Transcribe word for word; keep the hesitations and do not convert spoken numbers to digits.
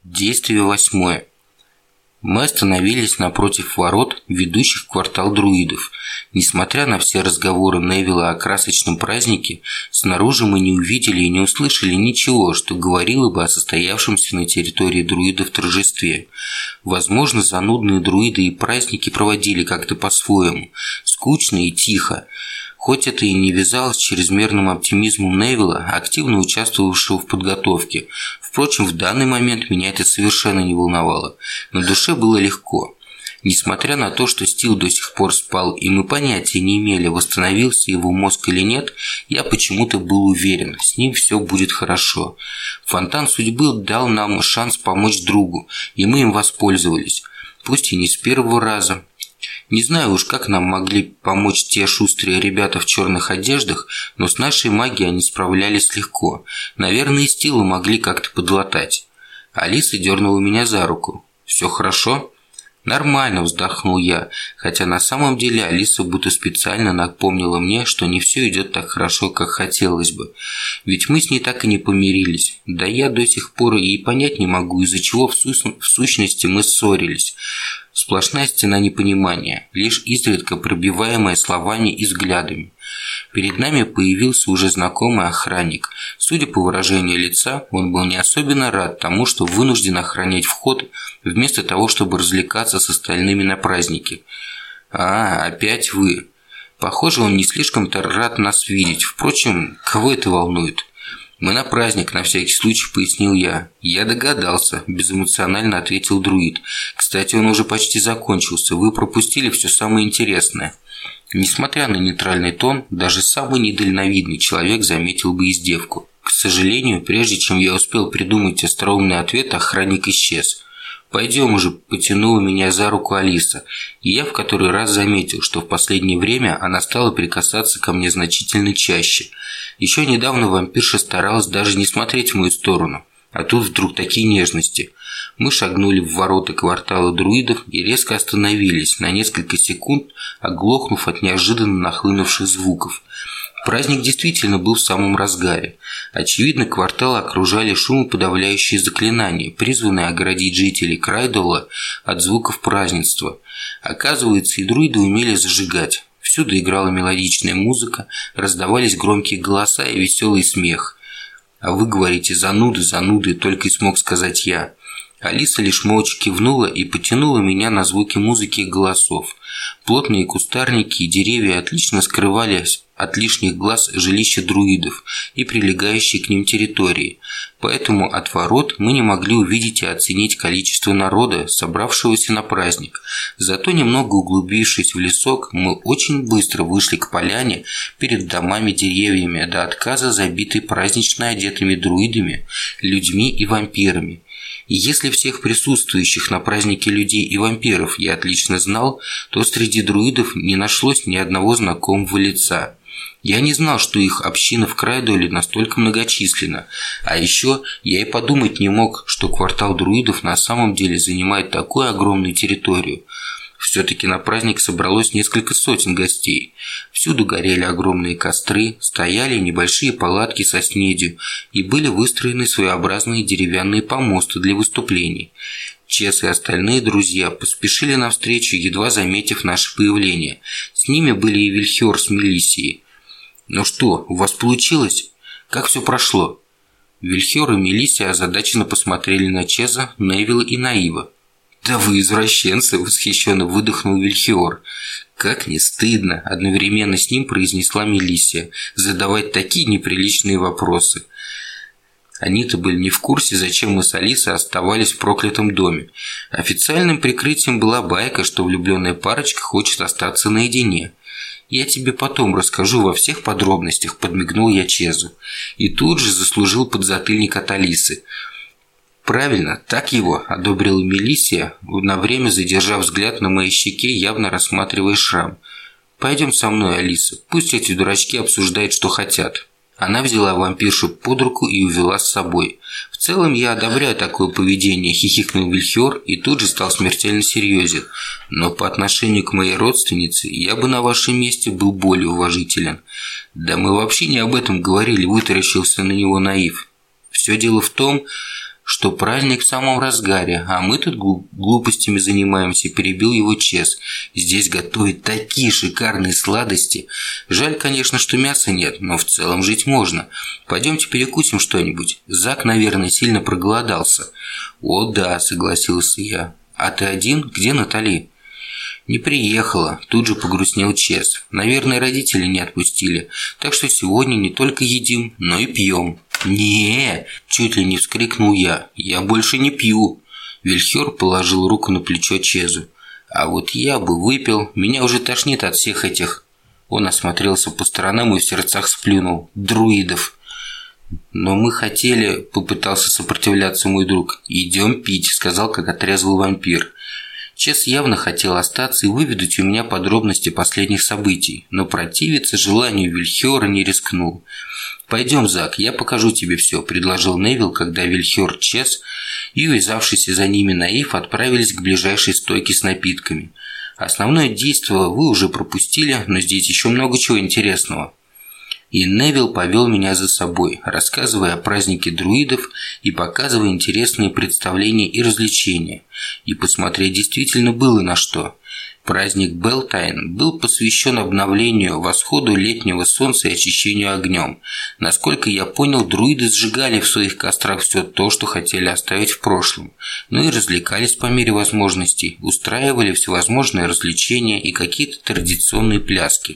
Действие восьмое. Мы остановились напротив ворот, ведущих в квартал друидов. Несмотря на все разговоры Невилла о красочном празднике, снаружи мы не увидели и не услышали ничего, что говорило бы о состоявшемся на территории друидов торжестве. Возможно, занудные друиды и праздники проводили как-то по-своему, скучно и тихо. Хоть это и не вязалось с чрезмерным оптимизмом Невилла, активно участвовавшего в подготовке. Впрочем, в данный момент меня это совершенно не волновало. На душе было легко. Несмотря на то, что Стил до сих пор спал, и мы понятия не имели, восстановился его мозг или нет, я почему-то был уверен, с ним все будет хорошо. Фонтан судьбы дал нам шанс помочь другу, и мы им воспользовались. Пусть и не с первого раза. Не знаю уж, как нам могли помочь те шустрые ребята в черных одеждах, но с нашей магией они справлялись легко. Наверное, и Стила могли как-то подлатать. Алиса дернула меня за руку. «Все хорошо?» «Нормально», – вздохнул я, хотя на самом деле Алиса будто специально напомнила мне, что не все идет так хорошо, как хотелось бы. Ведь мы с ней так и не помирились. Да я до сих пор и понять не могу, из-за чего в, су- в сущности мы ссорились. Сплошная стена непонимания, лишь изредка пробиваемая словами и взглядами. Перед нами появился уже знакомый охранник. Судя по выражению лица, он был не особенно рад тому, что вынужден охранять вход, вместо того, чтобы развлекаться с остальными на празднике. «А, опять вы». Похоже, он не слишком-то рад нас видеть. Впрочем, кого это волнует? «Мы на праздник, на всякий случай», – пояснил я. «Я догадался», – безэмоционально ответил друид. «Кстати, он уже почти закончился. Вы пропустили все самое интересное». Несмотря на нейтральный тон, даже самый недальновидный человек заметил бы издевку. К сожалению, прежде чем я успел придумать остроумный ответ, охранник исчез. «Пойдем уже», – потянула меня за руку Алиса, и я в который раз заметил, что в последнее время она стала прикасаться ко мне значительно чаще. Еще недавно вампирша старалась даже не смотреть в мою сторону, а тут вдруг такие нежности. Мы шагнули в ворота квартала друидов и резко остановились, на несколько секунд оглохнув от неожиданно нахлынувших звуков. Праздник действительно был в самом разгаре. Очевидно, квартал окружали шумоподавляющие заклинания, призванные оградить жителей Крайдола от звуков празднества. Оказывается, и друиды умели зажигать. Всюду играла мелодичная музыка, раздавались громкие голоса и веселый смех. «А вы говорите, зануды, зануды», – только и смог сказать я. Алиса лишь молча кивнула и потянула меня на звуки музыки и голосов. Плотные кустарники и деревья отлично скрывались от лишних глаз жилища друидов и прилегающие к ним территории, поэтому от ворот мы не могли увидеть и оценить количество народа, собравшегося на праздник. Зато, немного углубившись в лесок, мы очень быстро вышли к поляне перед домами-деревьями, до отказа забитой празднично одетыми друидами, людьми и вампирами. И если всех присутствующих на празднике людей и вампиров я отлично знал, то среди друидов не нашлось ни одного знакомого лица. Я не знал, что их община в Крайдоле настолько многочисленна, а еще я и подумать не мог, что квартал друидов на самом деле занимает такую огромную территорию. Все-таки на праздник собралось несколько сотен гостей. Всюду горели огромные костры, стояли небольшие палатки со снедью и были выстроены своеобразные деревянные помосты для выступлений. Чес и остальные друзья поспешили навстречу, едва заметив наше появление. С ними были и Вильхёр с Мелиссией. «Ну что, у вас получилось? Как все прошло?» Вильхёр и Мелиссия озадаченно посмотрели на Чеза, Невилла и Наива. «Да вы извращенцы!» – восхищенно выдохнул Вильхёр. «Как не стыдно!» – одновременно с ним произнесла Мелиссия. «Задавать такие неприличные вопросы!» Они-то были не в курсе, зачем мы с Алисой оставались в проклятом доме. Официальным прикрытием была байка, что влюбленная парочка хочет остаться наедине. «Я тебе потом расскажу во всех подробностях», – подмигнул я Чезу. И тут же заслужил подзатыльник от Алисы. «Правильно, так его», – одобрила Мелиссия, на время задержав взгляд на моей щеке, явно рассматривая шрам. «Пойдем со мной, Алиса, пусть эти дурачки обсуждают, что хотят». Она взяла вампиршу под руку и увела с собой. «В целом я одобряю такое поведение», – хихикнул Вильхёр и тут же стал смертельно серьезен. «Но по отношению к моей родственнице я бы на вашем месте был более уважителен». «Да мы вообще не об этом говорили», – вытаращился на него Наив. «Все дело в том, что праздник в самом разгаре, а мы тут глупостями занимаемся», – перебил его Чес. «Здесь готовят такие шикарные сладости. Жаль, конечно, что мяса нет, но в целом жить можно. Пойдемте перекусим что-нибудь. Зак, наверное, сильно проголодался». «О да», – согласился я. «А ты один? Где Натали?» «Не приехала», – тут же погрустнел Чес. «Наверное, родители не отпустили, так что сегодня не только едим, но и пьем». «Не!» – чуть ли не вскрикнул я. «Я больше не пью!» Вильхер положил руку на плечо Чезу. «А вот я бы выпил, меня уже тошнит от всех этих...» Он осмотрелся по сторонам и в сердцах сплюнул. «Друидов!» «Но мы хотели...» – попытался сопротивляться мой друг. «Идем пить», – сказал, как отрезал вампир. Чес явно хотел остаться и выведать у меня подробности последних событий, но противиться желанию Вильхера не рискнул. «Пойдем, Зак, я покажу тебе все», – предложил Невил, когда Вильхер, Чес и увязавшийся за ними Наив отправились к ближайшей стойке с напитками. «Основное действо вы уже пропустили, но здесь еще много чего интересного». И Невил повел меня за собой, рассказывая о празднике друидов и показывая интересные представления и развлечения. И посмотреть действительно было на что. Праздник Белтайн был посвящен обновлению, восходу летнего солнца и очищению огнем. Насколько я понял, друиды сжигали в своих кострах все то, что хотели оставить в прошлом. Ну и развлекались по мере возможностей, устраивали всевозможные развлечения и какие-то традиционные пляски.